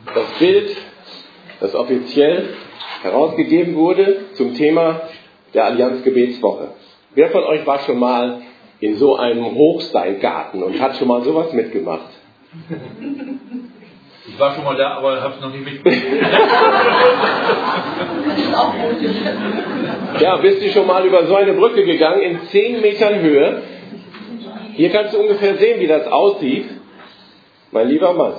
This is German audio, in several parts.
Das Bild, das offiziell herausgegeben wurde zum Thema der Allianz-Gebetswoche. Wer von euch war schon mal in so einem Hochseilgarten und hat schon mal sowas mitgemacht? Ich war schon mal da, aber habe es noch nicht mitgemacht. Ja, bist du schon mal über so eine Brücke gegangen in 10 Metern Höhe? Hier kannst du ungefähr sehen, wie das aussieht. Mein lieber Mann.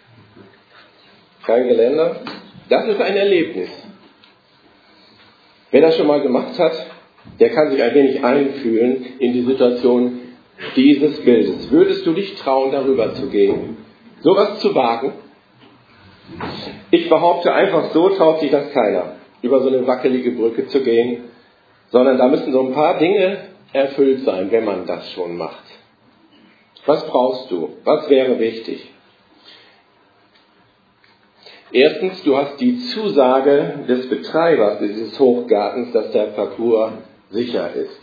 Kein Geländer. Das ist ein Erlebnis. Wer das schon mal gemacht hat, der kann sich ein wenig einfühlen in die Situation dieses Bildes. Würdest du dich trauen, darüber zu gehen? Sowas zu wagen? Ich behaupte, einfach so traut sich das keiner, über so eine wackelige Brücke zu gehen, sondern da müssen so ein paar Dinge erfüllt sein, wenn man das schon macht. Was brauchst du? Was wäre wichtig? Erstens, du hast die Zusage des Betreibers dieses Hochgartens, dass der Parcours sicher ist.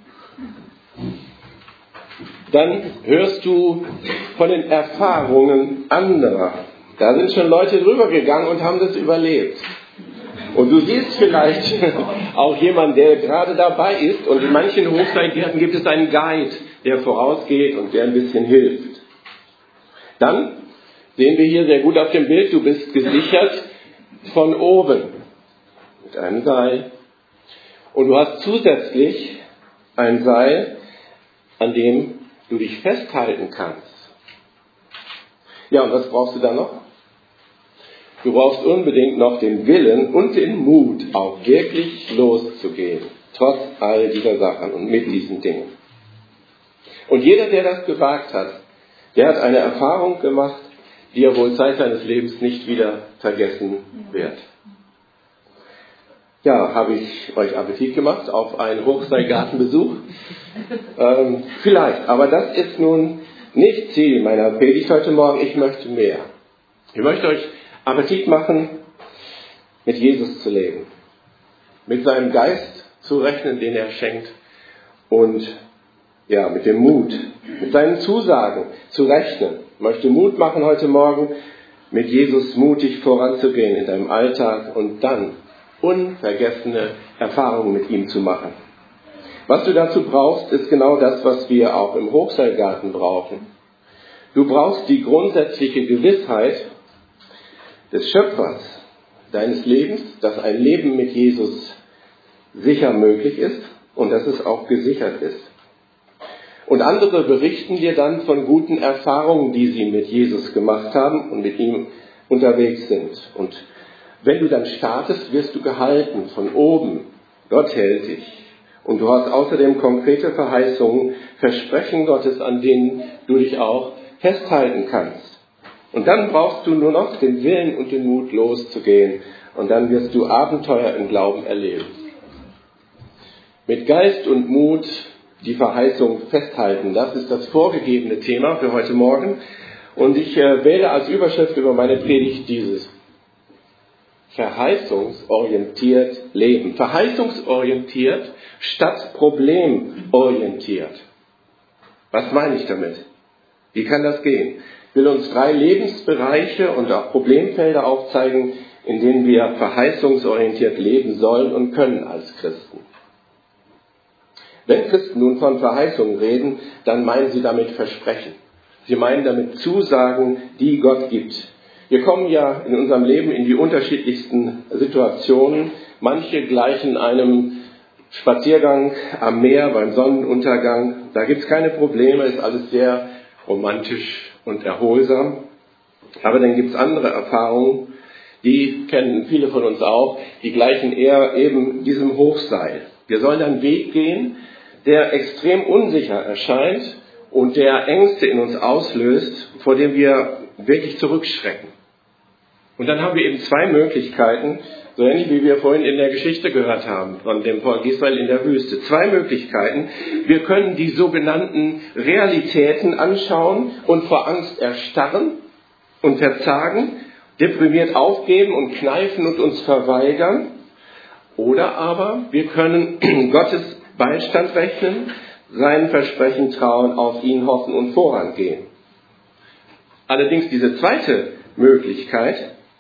Dann hörst du von den Erfahrungen anderer. Da sind schon Leute drüber gegangen und haben das überlebt. Und du siehst vielleicht auch jemanden, der gerade dabei ist. Und in manchen Hochseilgärten gibt es einen Guide, der vorausgeht und der ein bisschen hilft. Dann sehen wir hier sehr gut auf dem Bild, du bist gesichert von oben mit einem Seil. Und du hast zusätzlich ein Seil, an dem du dich festhalten kannst. Ja, und was brauchst du dann noch? Du brauchst unbedingt noch den Willen und den Mut, auch wirklich loszugehen, trotz all dieser Sachen und mit diesen Dingen. Und jeder, der das gewagt hat, der hat eine Erfahrung gemacht, die er wohl Zeit seines Lebens nicht wieder vergessen wird. Ja, habe ich euch Appetit gemacht auf einen Hochseilgartenbesuch? Vielleicht, aber das ist nun nicht Ziel meiner Predigt heute Morgen. Ich möchte mehr. Ich möchte euch Appetit machen, mit Jesus zu leben, mit seinem Geist zu rechnen, den er schenkt, und ja, mit dem Mut, mit seinen Zusagen zu rechnen. Ich möchte Mut machen heute Morgen, mit Jesus mutig voranzugehen in deinem Alltag und dann unvergessene Erfahrungen mit ihm zu machen. Was du dazu brauchst, ist genau das, was wir auch im Hochseilgarten brauchen. Du brauchst die grundsätzliche Gewissheit des Schöpfers deines Lebens, dass ein Leben mit Jesus sicher möglich ist und dass es auch gesichert ist. Und andere berichten dir dann von guten Erfahrungen, die sie mit Jesus gemacht haben und mit ihm unterwegs sind. Und wenn du dann startest, wirst du gehalten von oben. Gott hält dich. Und du hast außerdem konkrete Verheißungen, Versprechen Gottes, an denen du dich auch festhalten kannst. Und dann brauchst du nur noch den Willen und den Mut, loszugehen. Und dann wirst du Abenteuer im Glauben erleben. Mit Geist und Mut die Verheißung festhalten. Das ist das vorgegebene Thema für heute Morgen. Und ich wähle als Überschrift über meine Predigt dieses: Verheißungsorientiert leben. Verheißungsorientiert statt problemorientiert. Was meine ich damit? Wie kann das gehen? Ich will uns 3 Lebensbereiche und auch Problemfelder aufzeigen, in denen wir verheißungsorientiert leben sollen und können als Christen. Wenn Christen nun von Verheißungen reden, dann meinen sie damit Versprechen. Sie meinen damit Zusagen, die Gott gibt. Wir kommen ja in unserem Leben in die unterschiedlichsten Situationen. Manche gleichen einem Spaziergang am Meer beim Sonnenuntergang. Da gibt es keine Probleme, ist alles sehr romantisch und erholsam. Aber dann gibt es andere Erfahrungen, die kennen viele von uns auch, die gleichen eher eben diesem Hochseil. Wir sollen einen Weg gehen, der extrem unsicher erscheint und der Ängste in uns auslöst, vor dem wir wirklich zurückschrecken. Und dann haben wir eben 2 Möglichkeiten, so ähnlich wie wir vorhin in der Geschichte gehört haben, von dem Volk Israel in der Wüste. 2 Möglichkeiten. Wir können die sogenannten Realitäten anschauen und vor Angst erstarren und verzagen, deprimiert aufgeben und kneifen und uns verweigern. Oder aber wir können Gottes Beistand rechnen, seinen Versprechen trauen, auf ihn hoffen und vorangehen. Allerdings diese zweite Möglichkeit,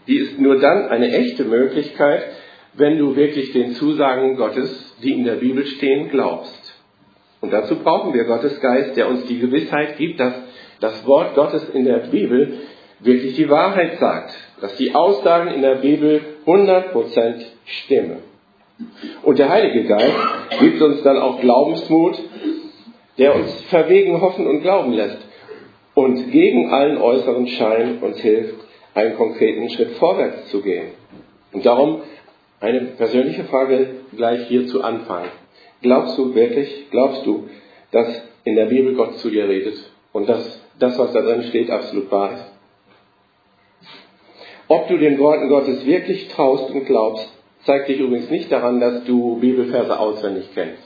die ist nur dann eine echte Möglichkeit, wenn du wirklich den Zusagen Gottes, die in der Bibel stehen, glaubst. Und dazu brauchen wir Gottes Geist, der uns die Gewissheit gibt, dass das Wort Gottes in der Bibel wirklich die Wahrheit sagt, dass die Aussagen in der Bibel 100% stimmen. Und der Heilige Geist gibt uns dann auch Glaubensmut, der uns verwegen hoffen und glauben lässt und gegen allen äußeren Schein uns hilft, einen konkreten Schritt vorwärts zu gehen. Und darum eine persönliche Frage gleich hier zu Anfang. Glaubst du, dass in der Bibel Gott zu dir redet und dass das, was da drin steht, absolut wahr ist? Ob du den Worten Gottes wirklich traust und glaubst, zeigt dich übrigens nicht daran, dass du Bibelverse auswendig kennst.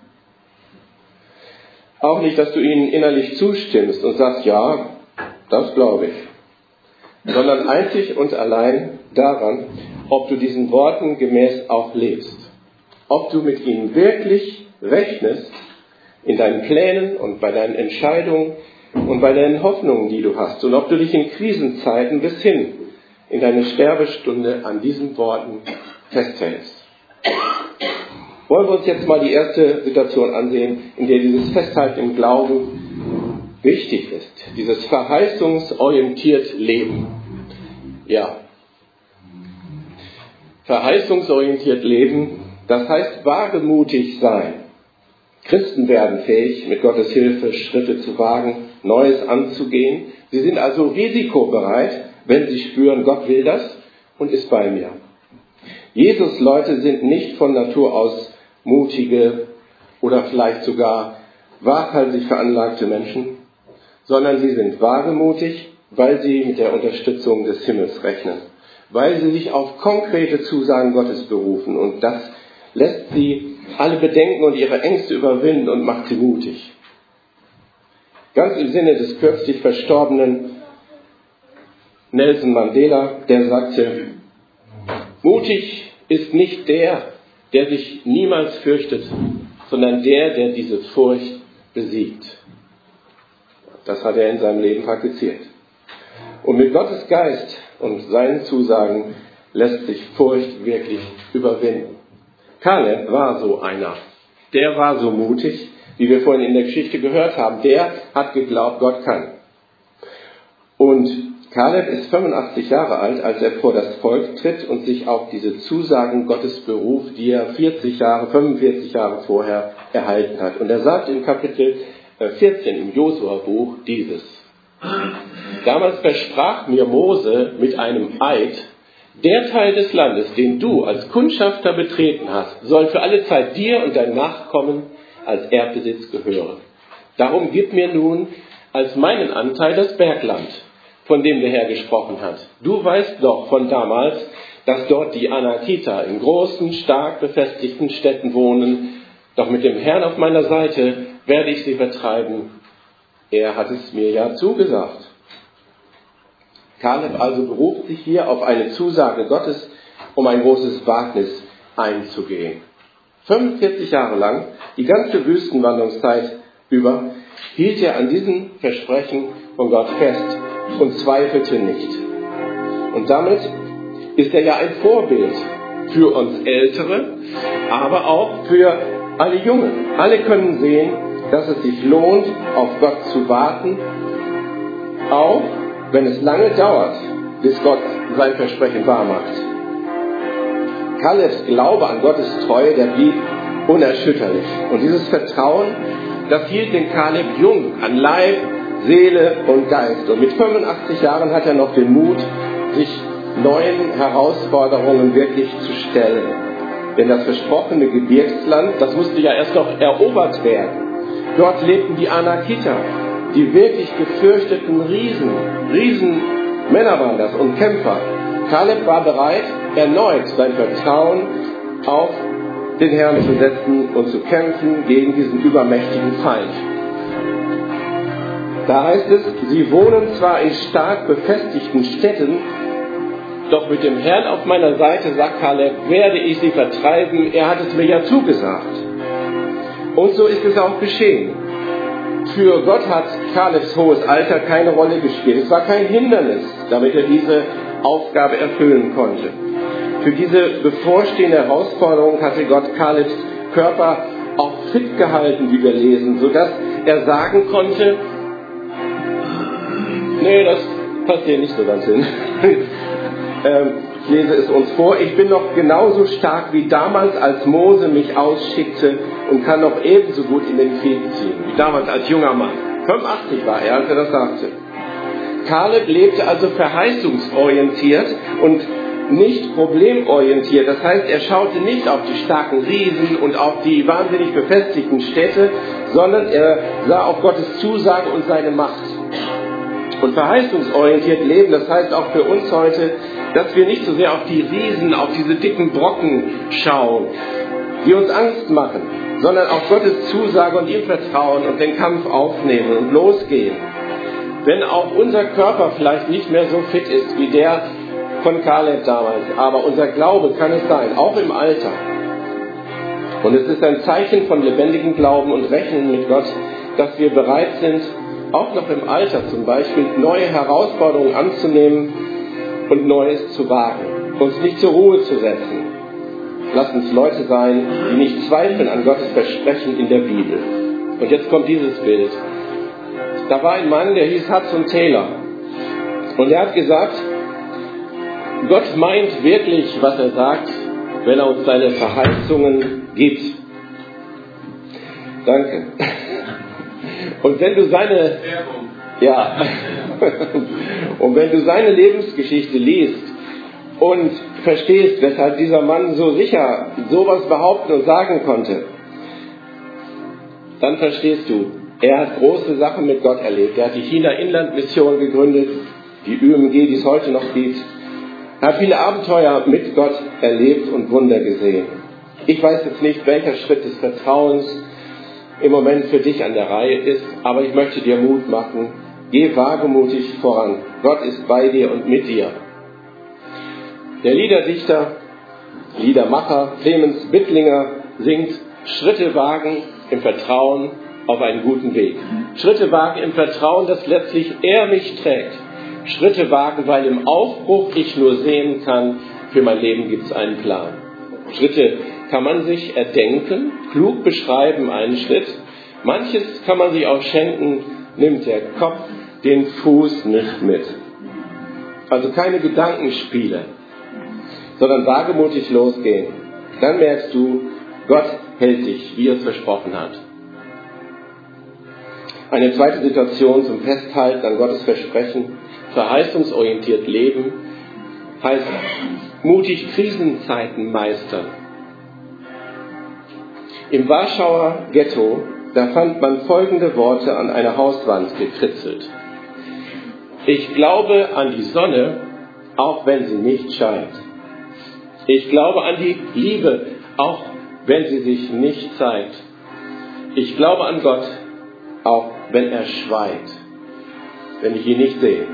Auch nicht, dass du ihnen innerlich zustimmst und sagst, ja, das glaube ich. Sondern einzig und allein daran, ob du diesen Worten gemäß auch lebst. Ob du mit ihnen wirklich rechnest in deinen Plänen und bei deinen Entscheidungen und bei deinen Hoffnungen, die du hast. Und ob du dich in Krisenzeiten bis hin in deine Sterbestunde an diesen Worten festhältst. Wollen wir uns jetzt mal die erste Situation ansehen, in der dieses Festhalten im Glauben wichtig ist. Dieses verheißungsorientiert Leben. Ja. Verheißungsorientiert Leben, das heißt wagemutig sein. Christen werden fähig, mit Gottes Hilfe Schritte zu wagen, Neues anzugehen. Sie sind also risikobereit, wenn sie spüren, Gott will das und ist bei mir. Jesus-Leute sind nicht von Natur aus mutige oder vielleicht sogar waghalsig veranlagte Menschen, sondern sie sind wagemutig, weil sie mit der Unterstützung des Himmels rechnen, weil sie sich auf konkrete Zusagen Gottes berufen und das lässt sie alle Bedenken und ihre Ängste überwinden und macht sie mutig. Ganz im Sinne des kürzlich verstorbenen Nelson Mandela, der sagte, mutig ist nicht der sich niemals fürchtet, sondern der diese Furcht besiegt. Das hat er in seinem Leben praktiziert. Und mit Gottes Geist und seinen Zusagen lässt sich Furcht wirklich überwinden. Kaleb war so einer. Der war so mutig, wie wir vorhin in der Geschichte gehört haben. Der hat geglaubt, Gott kann. Und Kaleb ist 85 Jahre alt, als er vor das Volk tritt und sich auf diese Zusagen Gottes beruft, die er 45 Jahre vorher erhalten hat. Und er sagt in Kapitel 14 im Josua-Buch dieses: Damals versprach mir Mose mit einem Eid, der Teil des Landes, den du als Kundschafter betreten hast, soll für alle Zeit dir und deinen Nachkommen als Erbbesitz gehören. Darum gib mir nun als meinen Anteil das Bergland, von dem der Herr gesprochen hat. Du weißt doch von damals, dass dort die Anakiter in großen, stark befestigten Städten wohnen. Doch mit dem Herrn auf meiner Seite werde ich sie vertreiben. Er hat es mir ja zugesagt. Kaleb also beruft sich hier auf eine Zusage Gottes, um ein großes Wagnis einzugehen. 45 Jahre lang, die ganze Wüstenwanderungszeit über, hielt er an diesem Versprechen von Gott fest und zweifelte nicht. Und damit ist er ja ein Vorbild für uns Ältere, aber auch für alle Jungen. Alle können sehen, dass es sich lohnt, auf Gott zu warten, auch wenn es lange dauert, bis Gott sein Versprechen wahrmacht. Kalebs Glaube an Gottes Treue, der blieb unerschütterlich. Und dieses Vertrauen, das hielt den Kaleb jung an Leib, Seele und Geist. Und mit 85 Jahren hat er noch den Mut, sich neuen Herausforderungen wirklich zu stellen. Denn das versprochene Gebirgsland, das musste ja erst noch erobert werden. Dort lebten die Anakiter, die wirklich gefürchteten Riesenmänner waren das und Kämpfer. Kaleb war bereit, erneut sein Vertrauen auf den Herrn zu setzen und zu kämpfen gegen diesen übermächtigen Feind. Da heißt es, sie wohnen zwar in stark befestigten Städten, doch mit dem Herrn auf meiner Seite, sagt Kaleb, werde ich sie vertreiben. Er hat es mir ja zugesagt. Und so ist es auch geschehen. Für Gott hat Kalebs hohes Alter keine Rolle gespielt. Es war kein Hindernis, damit er diese Aufgabe erfüllen konnte. Für diese bevorstehende Herausforderung hatte Gott Kalebs Körper auch fit gehalten, wie wir lesen, sodass er sagen konnte, nee, das passt hier nicht so ganz hin. Ich lese es uns vor. Ich bin noch genauso stark wie damals, als Mose mich ausschickte und kann noch ebenso gut in den Krieg ziehen, wie damals als junger Mann. 85 war er, als er das sagte. Kaleb lebte also verheißungsorientiert und nicht problemorientiert. Das heißt, er schaute nicht auf die starken Riesen und auf die wahnsinnig befestigten Städte, sondern er sah auf Gottes Zusage und seine Macht. Und verheißungsorientiert leben, das heißt auch für uns heute, dass wir nicht so sehr auf die Riesen, auf diese dicken Brocken schauen, die uns Angst machen, sondern auf Gottes Zusage und ihm vertrauen und den Kampf aufnehmen und losgehen. Wenn auch unser Körper vielleicht nicht mehr so fit ist wie der von Kaleb damals, aber unser Glaube kann es sein, auch im Alter. Und es ist ein Zeichen von lebendigem Glauben und Rechnen mit Gott, dass wir bereit sind, auch noch im Alter zum Beispiel, neue Herausforderungen anzunehmen und Neues zu wagen, uns nicht zur Ruhe zu setzen. Lasst uns Leute sein, die nicht zweifeln an Gottes Versprechen in der Bibel. Und jetzt kommt dieses Bild. Da war ein Mann, der hieß Hudson Taylor. Und er hat gesagt, Gott meint wirklich, was er sagt, wenn er uns seine Verheißungen gibt. Danke. Und wenn du seine, ja, und wenn du seine Lebensgeschichte liest und verstehst, weshalb dieser Mann so sicher sowas behaupten und sagen konnte, dann verstehst du, er hat große Sachen mit Gott erlebt. Er hat die China-Inland-Mission gegründet, die UMG, die es heute noch gibt. Er hat viele Abenteuer mit Gott erlebt und Wunder gesehen. Ich weiß jetzt nicht, welcher Schritt des Vertrauens im Moment für dich an der Reihe ist, aber ich möchte dir Mut machen. Geh wagemutig voran. Gott ist bei dir und mit dir. Der Liederdichter, Liedermacher Clemens Bittlinger singt: Schritte wagen im Vertrauen auf einen guten Weg. Schritte wagen im Vertrauen, dass letztlich er mich trägt. Schritte wagen, weil im Aufbruch ich nur sehen kann, für mein Leben gibt es einen Plan. Schritte kann man sich erdenken, klug beschreiben einen Schritt. Manches kann man sich auch schenken, nimmt der Kopf den Fuß nicht mit. Also keine Gedankenspiele, sondern wagemutig losgehen. Dann merkst du, Gott hält dich, wie er es versprochen hat. Eine zweite Situation zum Festhalten an Gottes Versprechen: verheißungsorientiert leben heißt mutig Krisenzeiten meistern. Im Warschauer Ghetto, da fand man folgende Worte an einer Hauswand gekritzelt: Ich glaube an die Sonne, auch wenn sie nicht scheint. Ich glaube an die Liebe, auch wenn sie sich nicht zeigt. Ich glaube an Gott, auch wenn er schweigt, wenn ich ihn nicht sehe.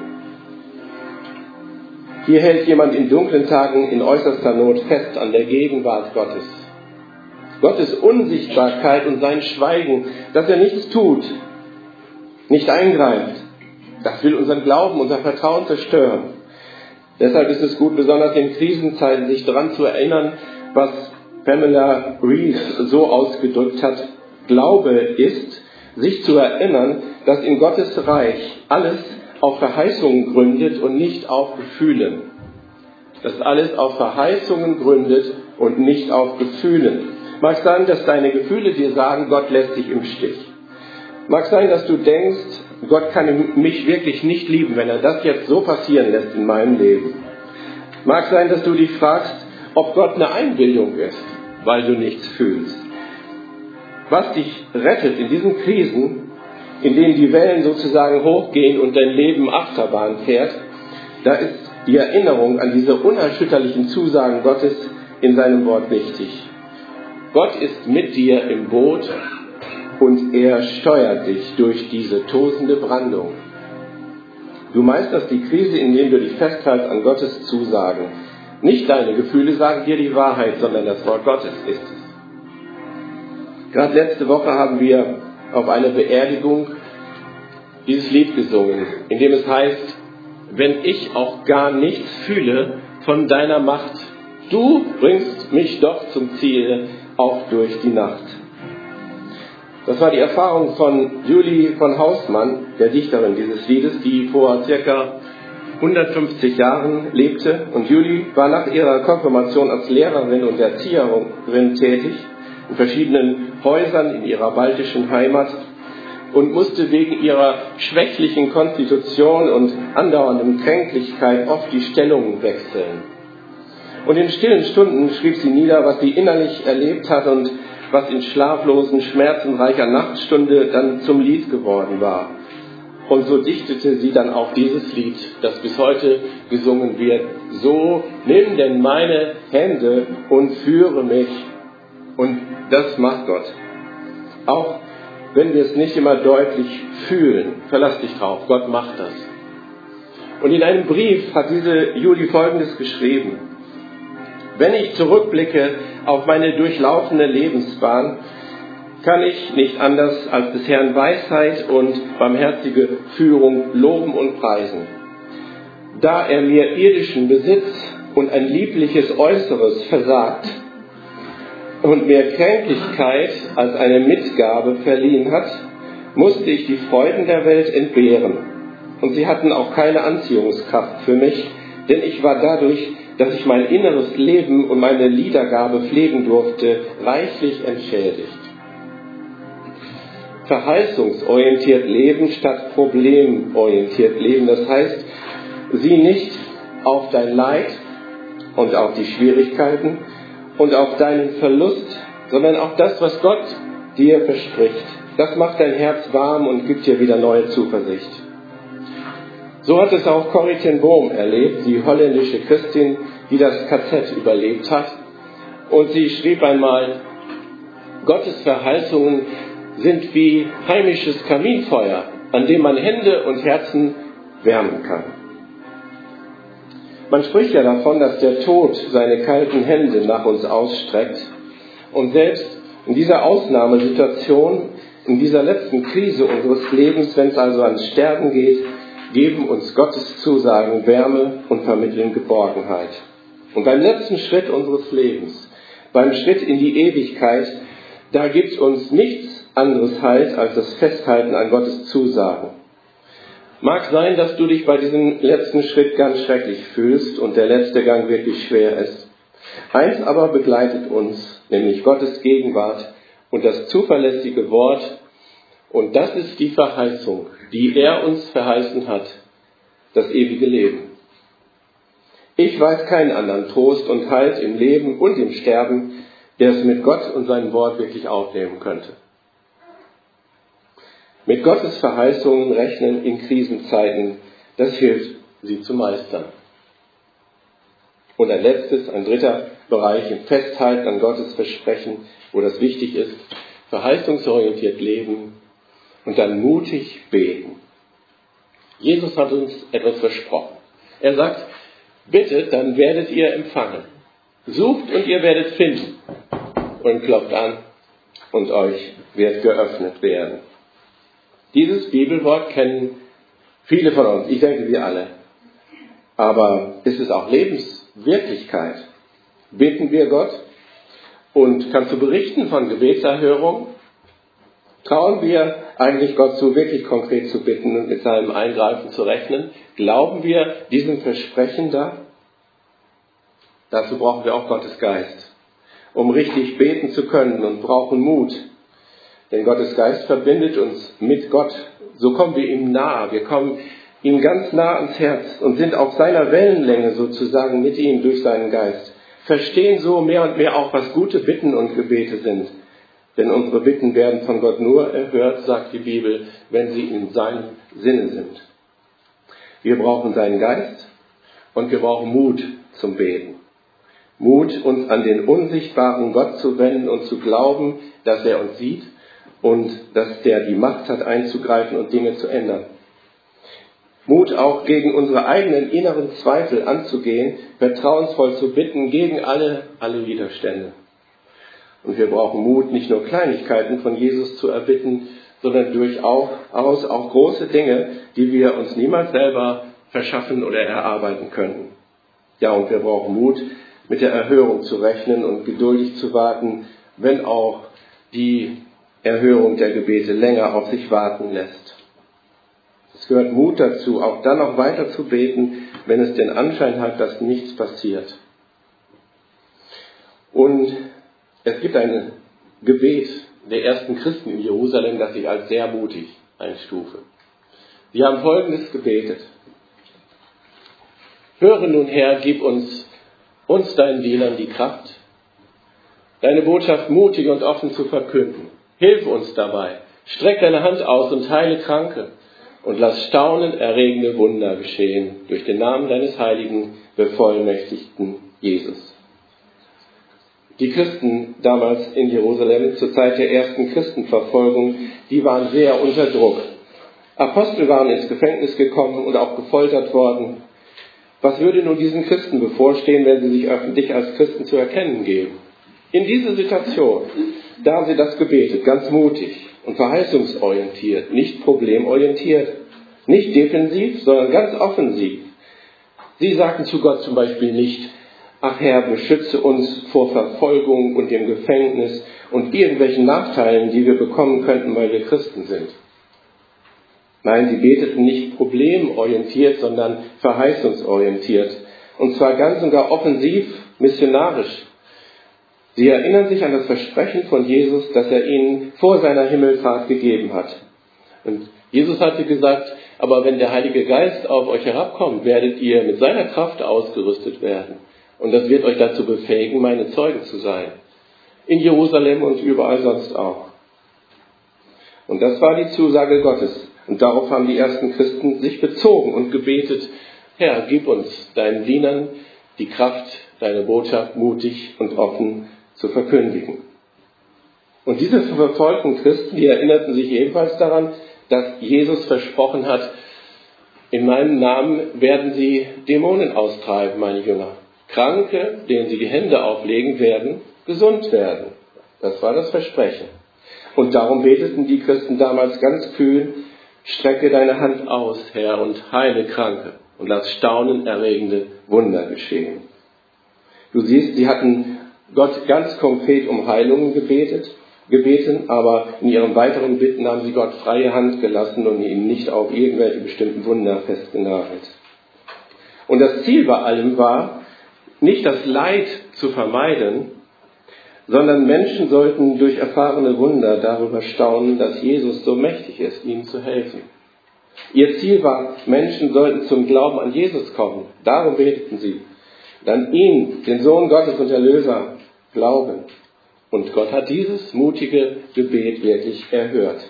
Hier hält jemand in dunklen Tagen in äußerster Not fest an der Gegenwart Gottes. Gottes Unsichtbarkeit und sein Schweigen, dass er nichts tut, nicht eingreift, das will unseren Glauben, unser Vertrauen zerstören. Deshalb ist es gut, besonders in Krisenzeiten, sich daran zu erinnern, was Pamela Reeves so ausgedrückt hat: Glaube ist, sich zu erinnern, dass in Gottes Reich alles auf Verheißungen gründet und nicht auf Gefühlen. Dass alles auf Verheißungen gründet und nicht auf Gefühlen. Mag sein, dass deine Gefühle dir sagen, Gott lässt dich im Stich. Mag sein, dass du denkst, Gott kann mich wirklich nicht lieben, wenn er das jetzt so passieren lässt in meinem Leben. Mag sein, dass du dich fragst, ob Gott eine Einbildung ist, weil du nichts fühlst. Was dich rettet in diesen Krisen, in denen die Wellen sozusagen hochgehen und dein Leben Achterbahn fährt, da ist die Erinnerung an diese unerschütterlichen Zusagen Gottes in seinem Wort wichtig. Gott ist mit dir im Boot und er steuert dich durch diese tosende Brandung. Du meisterst die Krise, indem du dich festhältst an Gottes Zusagen. Nicht deine Gefühle sagen dir die Wahrheit, sondern das Wort Gottes ist es. Gerade letzte Woche haben wir auf einer Beerdigung dieses Lied gesungen, in dem es heißt: wenn ich auch gar nichts fühle von deiner Macht. Du bringst mich doch zum Ziel, auch durch die Nacht. Das war die Erfahrung von Julie von Hausmann, der Dichterin dieses Liedes, die vor circa 150 Jahren lebte. Und Julie war nach ihrer Konfirmation als Lehrerin und Erzieherin tätig, in verschiedenen Häusern in ihrer baltischen Heimat und musste wegen ihrer schwächlichen Konstitution und andauernden Kränklichkeit oft die Stellung wechseln. Und in stillen Stunden schrieb sie nieder, was sie innerlich erlebt hat und was in schlaflosen, schmerzenreicher Nachtstunde dann zum Lied geworden war. Und so dichtete sie dann auch dieses Lied, das bis heute gesungen wird. So, nimm denn meine Hände und führe mich. Und das macht Gott. Auch wenn wir es nicht immer deutlich fühlen, verlass dich drauf, Gott macht das. Und in einem Brief hat diese Julie Folgendes geschrieben: Wenn ich zurückblicke auf meine durchlaufene Lebensbahn, kann ich nicht anders als des Herrn Weisheit und barmherzige Führung loben und preisen. Da er mir irdischen Besitz und ein liebliches Äußeres versagt und mir Kränklichkeit als eine Mitgabe verliehen hat, musste ich die Freuden der Welt entbehren. Und sie hatten auch keine Anziehungskraft für mich, denn ich war dadurch, dass ich mein inneres Leben und meine Liedergabe pflegen durfte, reichlich entschädigt. Verheißungsorientiert leben statt problemorientiert leben. Das heißt, sieh nicht auf dein Leid und auf die Schwierigkeiten und auf deinen Verlust, sondern auf das, was Gott dir verspricht. Das macht dein Herz warm und gibt dir wieder neue Zuversicht. So hat es auch Corrie ten Boom erlebt, die holländische Christin, die das KZ überlebt hat. Und sie schrieb einmal: Gottes Verheißungen sind wie heimisches Kaminfeuer, an dem man Hände und Herzen wärmen kann. Man spricht ja davon, dass der Tod seine kalten Hände nach uns ausstreckt. Und selbst in dieser Ausnahmesituation, in dieser letzten Krise unseres Lebens, wenn es also ans Sterben geht, geben uns Gottes Zusagen Wärme und vermitteln Geborgenheit. Und beim letzten Schritt unseres Lebens, beim Schritt in die Ewigkeit, da gibt uns nichts anderes Halt als das Festhalten an Gottes Zusagen. Mag sein, dass du dich bei diesem letzten Schritt ganz schrecklich fühlst und der letzte Gang wirklich schwer ist. Eins aber begleitet uns, nämlich Gottes Gegenwart und das zuverlässige Wort. Und das ist die Verheißung, die er uns verheißen hat, das ewige Leben. Ich weiß keinen anderen Trost und Halt im Leben und im Sterben, der es mit Gott und seinem Wort wirklich aufnehmen könnte. Mit Gottes Verheißungen rechnen in Krisenzeiten, das hilft, sie zu meistern. Und ein dritter Bereich im Festhalten an Gottes Versprechen, wo das wichtig ist: verheißungsorientiert leben und dann mutig beten. Jesus hat uns etwas versprochen. Er sagt: bittet, dann werdet ihr empfangen. Sucht und ihr werdet finden. Und klopft an und euch wird geöffnet werden. Dieses Bibelwort kennen viele von uns, ich denke wir alle. Aber ist es auch Lebenswirklichkeit? Bitten wir Gott? Und kannst du berichten von Gebetserhörung? Trauen wir eigentlich Gott zu, wirklich konkret zu bitten und mit seinem Eingreifen zu rechnen? Glauben wir diesem Versprechen da? Dazu brauchen wir auch Gottes Geist, um richtig beten zu können, und brauchen Mut. Denn Gottes Geist verbindet uns mit Gott. So kommen wir ihm nahe. Wir kommen ihm ganz nah ans Herz und sind auf seiner Wellenlänge sozusagen mit ihm durch seinen Geist. Verstehen so mehr und mehr auch, was gute Bitten und Gebete sind. Denn unsere Bitten werden von Gott nur erhört, sagt die Bibel, wenn sie in seinem Sinne sind. Wir brauchen seinen Geist und wir brauchen Mut zum Beten. Mut, uns an den unsichtbaren Gott zu wenden und zu glauben, dass er uns sieht und dass der die Macht hat, einzugreifen und Dinge zu ändern. Mut auch gegen unsere eigenen inneren Zweifel anzugehen, vertrauensvoll zu bitten gegen alle Widerstände. Und wir brauchen Mut, nicht nur Kleinigkeiten von Jesus zu erbitten, sondern durchaus auch große Dinge, die wir uns niemals selber verschaffen oder erarbeiten können. Ja, und wir brauchen Mut, mit der Erhörung zu rechnen und geduldig zu warten, wenn auch die Erhörung der Gebete länger auf sich warten lässt. Es gehört Mut dazu, auch dann noch weiter zu beten, wenn es den Anschein hat, dass nichts passiert. Und es gibt ein Gebet der ersten Christen in Jerusalem, das ich als sehr mutig einstufe. Sie haben Folgendes gebetet: Höre nun, Herr, gib uns deinen Dienern die Kraft, deine Botschaft mutig und offen zu verkünden. Hilf uns dabei, streck deine Hand aus und heile Kranke und lass staunenerregende Wunder geschehen durch den Namen deines heiligen, bevollmächtigten Jesus. Die Christen damals in Jerusalem zur Zeit der ersten Christenverfolgung, die waren sehr unter Druck. Apostel waren ins Gefängnis gekommen und auch gefoltert worden. Was würde nun diesen Christen bevorstehen, wenn sie sich öffentlich als Christen zu erkennen geben? In dieser Situation, da haben sie das gebetet, ganz mutig und verheißungsorientiert, nicht problemorientiert, nicht defensiv, sondern ganz offensiv. Sie sagten zu Gott zum Beispiel nicht: Ach Herr, beschütze uns vor Verfolgung und dem Gefängnis und irgendwelchen Nachteilen, die wir bekommen könnten, weil wir Christen sind. Nein, sie beteten nicht problemorientiert, sondern verheißungsorientiert. Und zwar ganz und gar offensiv, missionarisch. Sie erinnern sich an das Versprechen von Jesus, das er ihnen vor seiner Himmelfahrt gegeben hat. Und Jesus hatte gesagt: Aber wenn der Heilige Geist auf euch herabkommt, werdet ihr mit seiner Kraft ausgerüstet werden. Und das wird euch dazu befähigen, meine Zeugen zu sein. In Jerusalem und überall sonst auch. Und das war die Zusage Gottes. Und darauf haben die ersten Christen sich bezogen und gebetet: Herr, gib uns, deinen Dienern, die Kraft, deine Botschaft mutig und offen zu verkündigen. Und diese verfolgten Christen, die erinnerten sich ebenfalls daran, dass Jesus versprochen hat: In meinem Namen werden sie Dämonen austreiben, meine Jünger. Kranke, denen sie die Hände auflegen werden, gesund werden. Das war das Versprechen. Und darum beteten die Christen damals ganz kühn: Strecke deine Hand aus, Herr, und heile Kranke und lass staunenerregende Wunder geschehen. Du siehst, sie hatten Gott ganz konkret um Heilungen gebeten, aber in ihren weiteren Bitten haben sie Gott freie Hand gelassen und ihn nicht auf irgendwelche bestimmten Wunder festgenagelt. Und das Ziel bei allem war, nicht das Leid zu vermeiden, sondern Menschen sollten durch erfahrene Wunder darüber staunen, dass Jesus so mächtig ist, ihnen zu helfen. Ihr Ziel war, Menschen sollten zum Glauben an Jesus kommen. Darum beteten sie. Dann ihn, den Sohn Gottes und Erlöser, glauben. Und Gott hat dieses mutige Gebet wirklich erhört.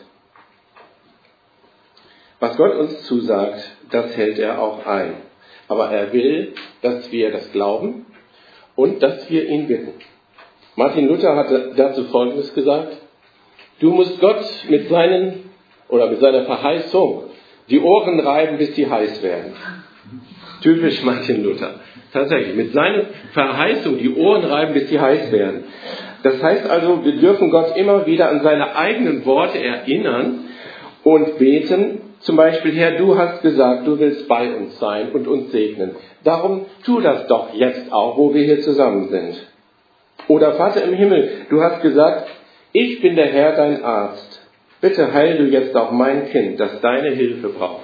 Was Gott uns zusagt, das hält er auch ein. Aber er will, dass wir das glauben und dass wir ihn bitten. Martin Luther hatte dazu Folgendes gesagt: Du musst Gott mit seiner Verheißung die Ohren reiben, bis sie heiß werden. Typisch Martin Luther. Tatsächlich, mit seiner Verheißung die Ohren reiben, bis sie heiß werden. Das heißt also, wir dürfen Gott immer wieder an seine eigenen Worte erinnern und beten. Zum Beispiel: Herr, du hast gesagt, du willst bei uns sein und uns segnen. Darum tu das doch jetzt auch, wo wir hier zusammen sind. Oder Vater im Himmel, du hast gesagt, ich bin der Herr, dein Arzt. Bitte heil du jetzt auch mein Kind, das deine Hilfe braucht.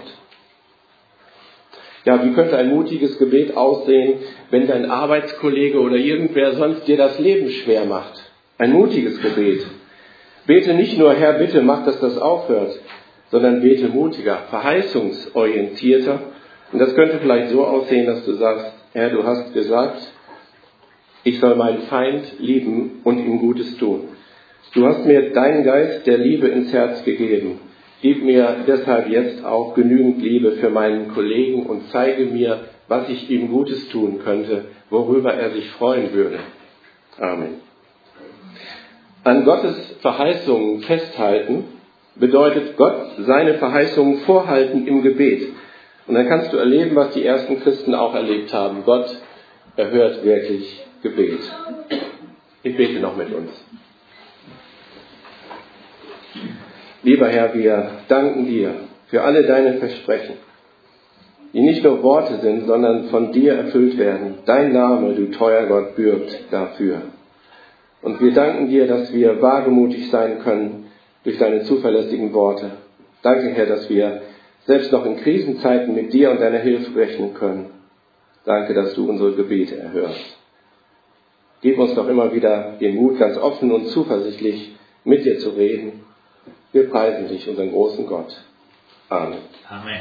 Ja, wie könnte ein mutiges Gebet aussehen, wenn dein Arbeitskollege oder irgendwer sonst dir das Leben schwer macht? Ein mutiges Gebet. Bete nicht nur: Herr, bitte mach, dass das aufhört, sondern bete mutiger, verheißungsorientierter. Und das könnte vielleicht so aussehen, dass du sagst: Herr, du hast gesagt, ich soll meinen Feind lieben und ihm Gutes tun. Du hast mir deinen Geist der Liebe ins Herz gegeben. Gib mir deshalb jetzt auch genügend Liebe für meinen Kollegen und zeige mir, was ich ihm Gutes tun könnte, worüber er sich freuen würde. Amen. An Gottes Verheißungen festhalten bedeutet Gott seine Verheißungen vorhalten im Gebet. Und dann kannst du erleben, was die ersten Christen auch erlebt haben. Gott erhört wirklich Gebet. Ich bete noch mit uns. Lieber Herr, wir danken dir für alle deine Versprechen. die nicht nur Worte sind, sondern von dir erfüllt werden. Dein Name, du teuer Gott, bürgt dafür. Und wir danken dir, dass wir wagemutig sein können durch deine zuverlässigen Worte. Danke, Herr, dass wir selbst noch in Krisenzeiten mit dir und deiner Hilfe rechnen können. Danke, dass du unsere Gebete erhörst. Gib uns doch immer wieder den Mut, ganz offen und zuversichtlich mit dir zu reden. Wir preisen dich, unseren großen Gott. Amen. Amen.